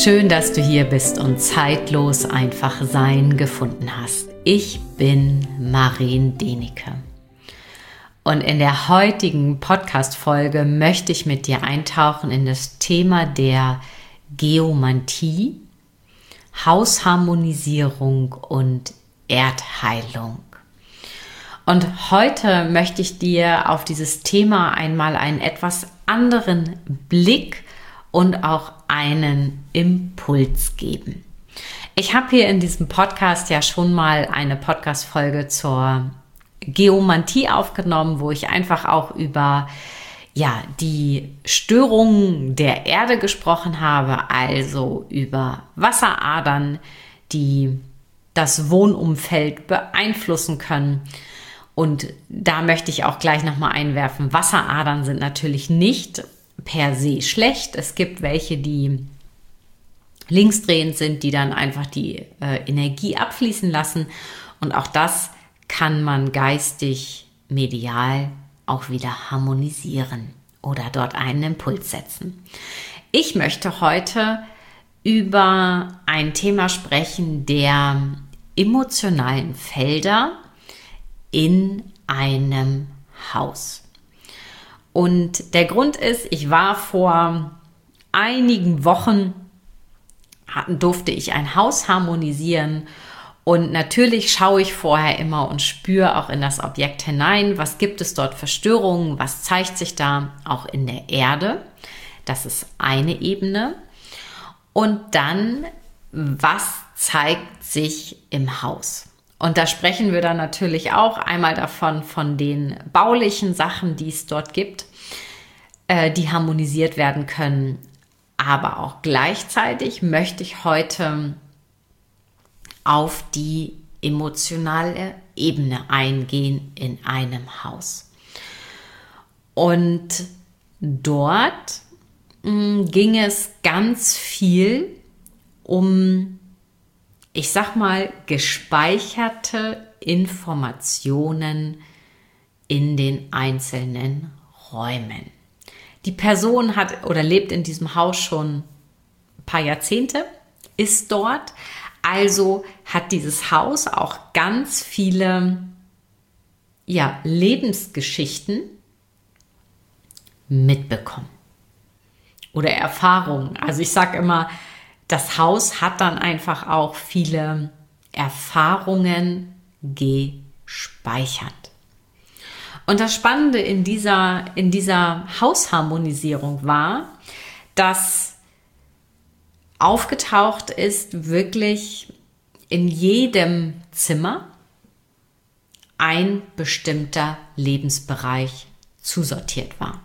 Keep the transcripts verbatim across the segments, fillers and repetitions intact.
Schön, dass du hier bist und zeitlos einfach sein gefunden hast. Ich bin Maren Denike. Und in der heutigen Podcast-Folge möchte ich mit dir eintauchen in das Thema der Geomantie, Hausharmonisierung und Erdheilung. Und heute möchte ich dir auf dieses Thema einmal einen etwas anderen Blick und auch einen Impuls geben. Ich habe hier in diesem Podcast ja schon mal eine Podcast-Folge zur Geomantie aufgenommen, wo ich einfach auch über ja, die Störungen der Erde gesprochen habe, also über Wasseradern, die das Wohnumfeld beeinflussen können. Und da möchte ich auch gleich nochmal einwerfen, Wasseradern sind natürlich nicht per se schlecht. Es gibt welche, die linksdrehend sind, die dann einfach die äh, Energie abfließen lassen. Und auch das kann man geistig, medial auch wieder harmonisieren oder dort einen Impuls setzen. Ich möchte heute über ein Thema sprechen der emotionalen Felder in einem Haus. Und der Grund ist, ich war vor einigen Wochen, durfte ich ein Haus harmonisieren und natürlich schaue ich vorher immer und spüre auch in das Objekt hinein, was gibt es dort für Störungen, was zeigt sich da auch in der Erde. Das ist eine Ebene. Und dann, was zeigt sich im Haus? Und da sprechen wir dann natürlich auch einmal davon, von den baulichen Sachen, die es dort gibt, äh, die harmonisiert werden können. Aber auch gleichzeitig möchte ich heute auf die emotionale Ebene eingehen in einem Haus. Und dort mh, ging es ganz viel um, ich sag mal, gespeicherte Informationen in den einzelnen Räumen. Die Person hat oder lebt in diesem Haus schon ein paar Jahrzehnte, ist dort, also hat dieses Haus auch ganz viele ja, Lebensgeschichten mitbekommen oder Erfahrungen. Also ich sage immer, das Haus hat dann einfach auch viele Erfahrungen gespeichert. Und das Spannende in dieser, in dieser Hausharmonisierung war, dass aufgetaucht ist, wirklich in jedem Zimmer ein bestimmter Lebensbereich zusortiert war.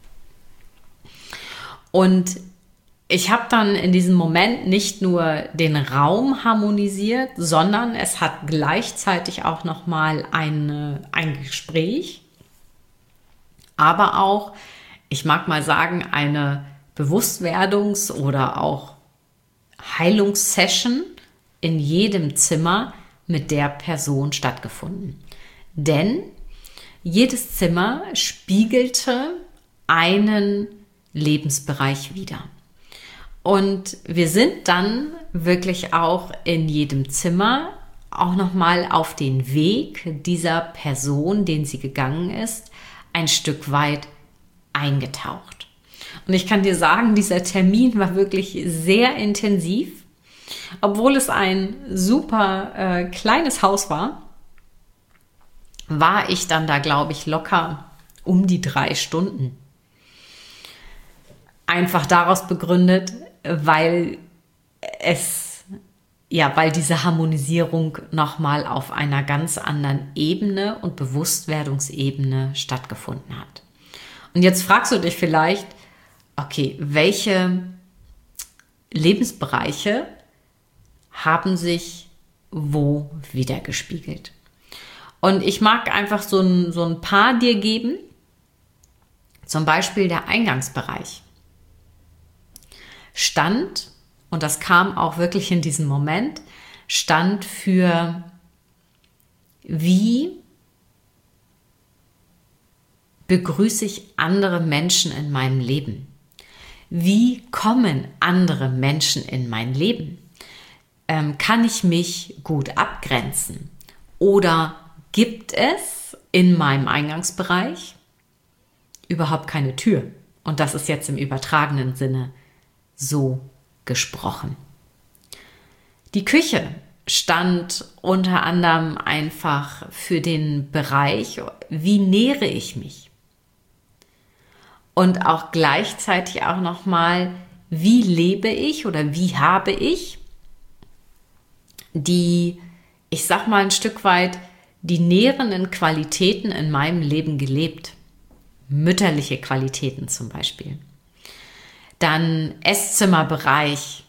Und ich habe dann in diesem Moment nicht nur den Raum harmonisiert, sondern es hat gleichzeitig auch nochmal eine, ein Gespräch, aber auch, ich mag mal sagen, eine Bewusstwerdungs- oder auch Heilungssession in jedem Zimmer mit der Person stattgefunden. Denn jedes Zimmer spiegelte einen Lebensbereich wider. Und wir sind dann wirklich auch in jedem Zimmer auch nochmal auf den Weg dieser Person, den sie gegangen ist, ein Stück weit eingetaucht. Und ich kann dir sagen, dieser Termin war wirklich sehr intensiv, obwohl es ein super äh, kleines Haus war, war ich dann da, glaube ich, locker um die drei Stunden. Einfach daraus begründet, weil es, ja, weil diese Harmonisierung nochmal auf einer ganz anderen Ebene und Bewusstwerdungsebene stattgefunden hat. Und jetzt fragst du dich vielleicht, okay, welche Lebensbereiche haben sich wo wiedergespiegelt? Und ich mag einfach so ein, so ein paar dir geben, zum Beispiel der Eingangsbereich. Stand, und das kam auch wirklich in diesem Moment, stand für wie begrüße ich andere Menschen in meinem Leben? Wie kommen andere Menschen in mein Leben? Ähm, kann ich mich gut abgrenzen? Oder gibt es in meinem Eingangsbereich überhaupt keine Tür? Und das ist jetzt im übertragenen Sinne so gesprochen. Die Küche stand unter anderem einfach für den Bereich, wie nähere ich mich? Und auch gleichzeitig auch nochmal, wie lebe ich oder wie habe ich die, ich sag mal ein Stück weit, die nährenden Qualitäten in meinem Leben gelebt. Mütterliche Qualitäten zum Beispiel. Dann Esszimmerbereich,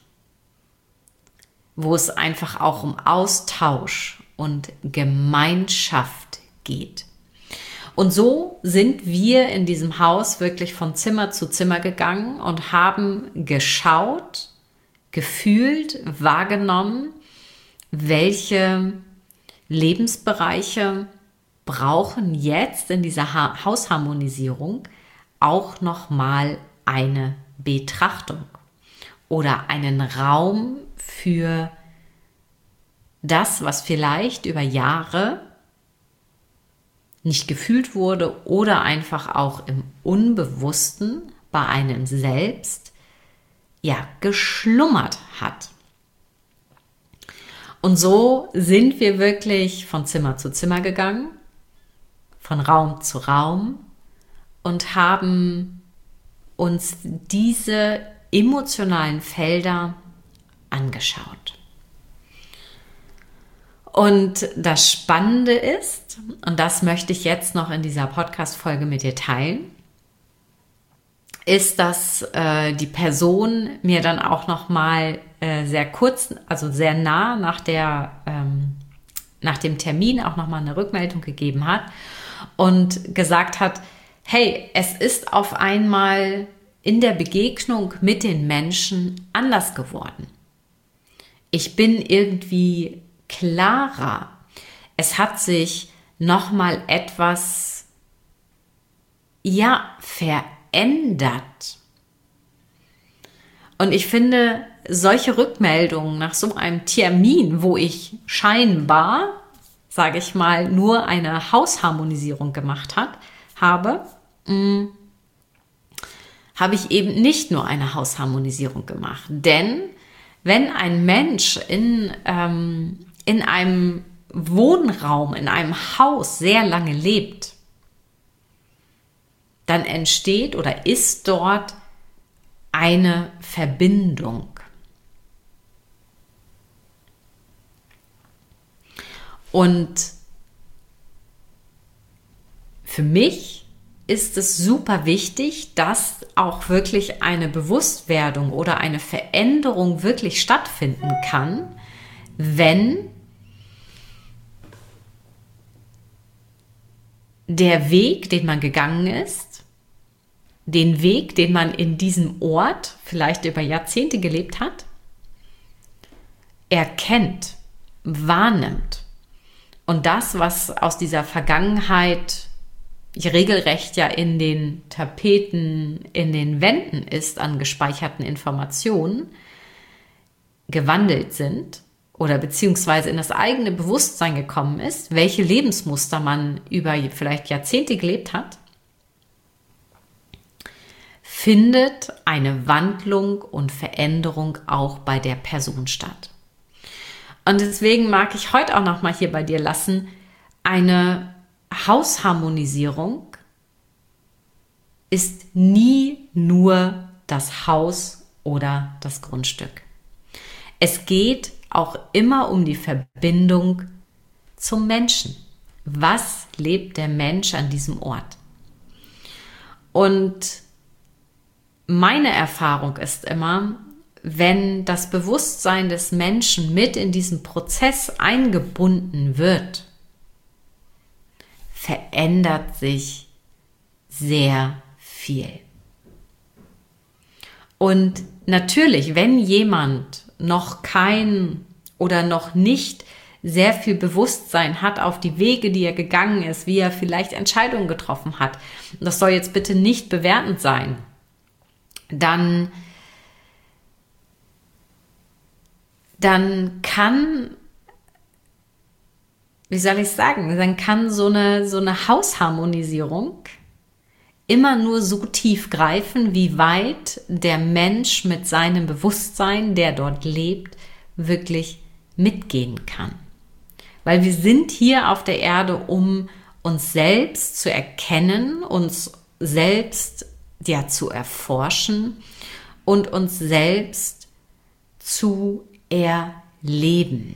wo es einfach auch um Austausch und Gemeinschaft geht. Und so sind wir in diesem Haus wirklich von Zimmer zu Zimmer gegangen und haben geschaut, gefühlt, wahrgenommen, welche Lebensbereiche brauchen jetzt in dieser ha- Hausharmonisierung auch nochmal eine Betrachtung oder einen Raum für das, was vielleicht über Jahre nicht gefühlt wurde oder einfach auch im Unbewussten bei einem selbst ja geschlummert hat. Und so sind wir wirklich von Zimmer zu Zimmer gegangen, von Raum zu Raum und haben uns diese emotionalen Felder angeschaut. Und das Spannende ist, und das möchte ich jetzt noch in dieser Podcast-Folge mit dir teilen, ist, dass äh, die Person mir dann auch noch mal äh, sehr kurz, also sehr nah nach der ähm, nach dem Termin auch noch mal eine Rückmeldung gegeben hat und gesagt hat: Hey, es ist auf einmal in der Begegnung mit den Menschen anders geworden. Ich bin irgendwie klarer. Es hat sich noch mal etwas ja verändert. Und ich finde, solche Rückmeldungen nach so einem Termin, wo ich scheinbar, sage ich mal, nur eine Hausharmonisierung gemacht hat, habe, mh, habe ich eben nicht nur eine Hausharmonisierung gemacht. Denn wenn ein Mensch in, ähm, in einem Wohnraum, in einem Haus sehr lange lebt, dann entsteht oder ist dort eine Verbindung. Und für mich ist es super wichtig, dass auch wirklich eine Bewusstwerdung oder eine Veränderung wirklich stattfinden kann, wenn der Weg, den man gegangen ist, den Weg, den man in diesem Ort vielleicht über Jahrzehnte gelebt hat, erkennt, wahrnimmt und das, was aus dieser Vergangenheit regelrecht ja in den Tapeten, in den Wänden ist an gespeicherten Informationen, gewandelt sind oder beziehungsweise in das eigene Bewusstsein gekommen ist, welche Lebensmuster man über vielleicht Jahrzehnte gelebt hat, findet eine Wandlung und Veränderung auch bei der Person statt. Und deswegen mag ich heute auch noch mal hier bei dir lassen, eine Hausharmonisierung ist nie nur das Haus oder das Grundstück. Es geht auch immer um die Verbindung zum Menschen. Was lebt der Mensch an diesem Ort? Und meine Erfahrung ist immer, wenn das Bewusstsein des Menschen mit in diesen Prozess eingebunden wird, verändert sich sehr viel. Und natürlich, wenn jemand noch kein oder noch nicht sehr viel Bewusstsein hat auf die Wege, die er gegangen ist, wie er vielleicht Entscheidungen getroffen hat, und das soll jetzt bitte nicht bewertend sein, dann, dann kann, wie soll ich sagen, dann kann so eine, so eine Hausharmonisierung immer nur so tief greifen, wie weit der Mensch mit seinem Bewusstsein, der dort lebt, wirklich mitgehen kann. Weil wir sind hier auf der Erde, um uns selbst zu erkennen, uns selbst ja zu erforschen und uns selbst zu erleben.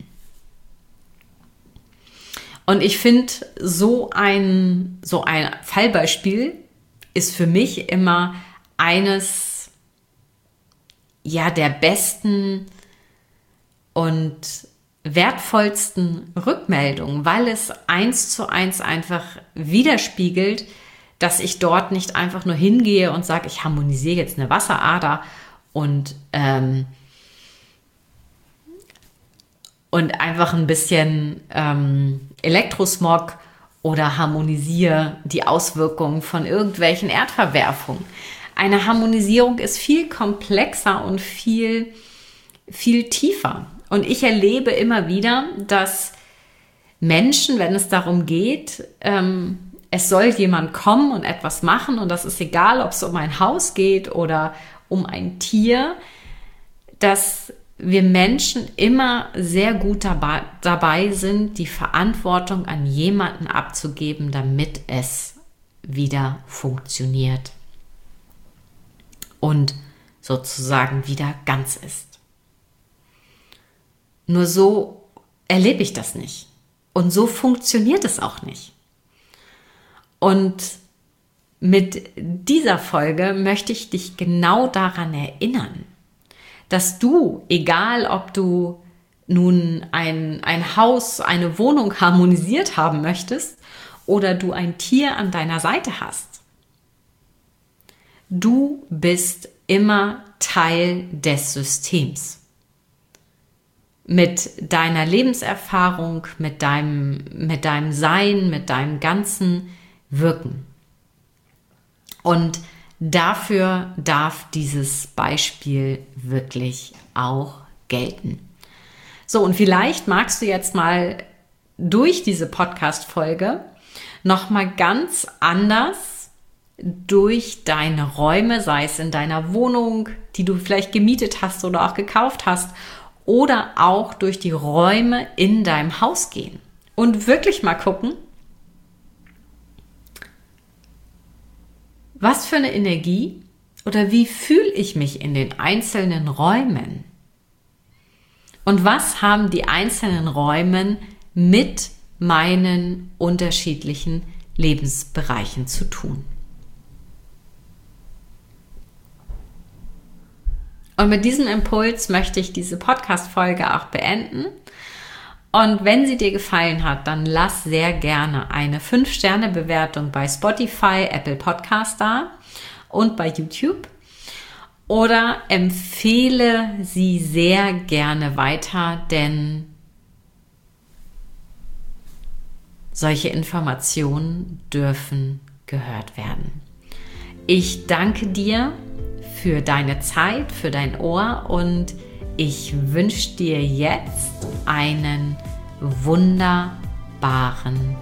Und ich finde, so ein, so ein Fallbeispiel ist für mich immer eines ja, der besten und wertvollsten Rückmeldungen, weil es eins zu eins einfach widerspiegelt, dass ich dort nicht einfach nur hingehe und sage, ich harmonisiere jetzt eine Wasserader und, ähm, und einfach ein bisschen ähm, Elektrosmog oder harmonisiere die Auswirkungen von irgendwelchen Erdverwerfungen. Eine Harmonisierung ist viel komplexer und viel, viel tiefer. Und ich erlebe immer wieder, dass Menschen, wenn es darum geht, ähm, es soll jemand kommen und etwas machen, und das ist egal, ob es um ein Haus geht oder um ein Tier, dass wir Menschen immer sehr gut dabei, dabei sind, die Verantwortung an jemanden abzugeben, damit es wieder funktioniert und sozusagen wieder ganz ist. Nur so erlebe ich das nicht. Und so funktioniert es auch nicht. Und mit dieser Folge möchte ich dich genau daran erinnern, dass du, egal ob du nun ein, ein Haus, eine Wohnung harmonisiert haben möchtest oder du ein Tier an deiner Seite hast, du bist immer Teil des Systems. Mit deiner Lebenserfahrung, mit deinem, mit deinem Sein, mit deinem ganzen Wirken. Und dafür darf dieses Beispiel wirklich auch gelten. So, und vielleicht magst du jetzt mal durch diese Podcast-Folge nochmal ganz anders durch deine Räume, sei es in deiner Wohnung, die du vielleicht gemietet hast oder auch gekauft hast, oder auch durch die Räume in deinem Haus gehen und wirklich mal gucken, was für eine Energie oder wie fühle ich mich in den einzelnen Räumen? Und was haben die einzelnen Räume mit meinen unterschiedlichen Lebensbereichen zu tun? Und mit diesem Impuls möchte ich diese Podcast-Folge auch beenden. Und wenn sie dir gefallen hat, dann lass sehr gerne eine fünf Sterne Bewertung bei Spotify, Apple Podcast da und bei YouTube. Oder empfehle sie sehr gerne weiter, denn solche Informationen dürfen gehört werden. Ich danke dir für deine Zeit, für dein Ohr, und ich wünsche dir jetzt einen wunderbaren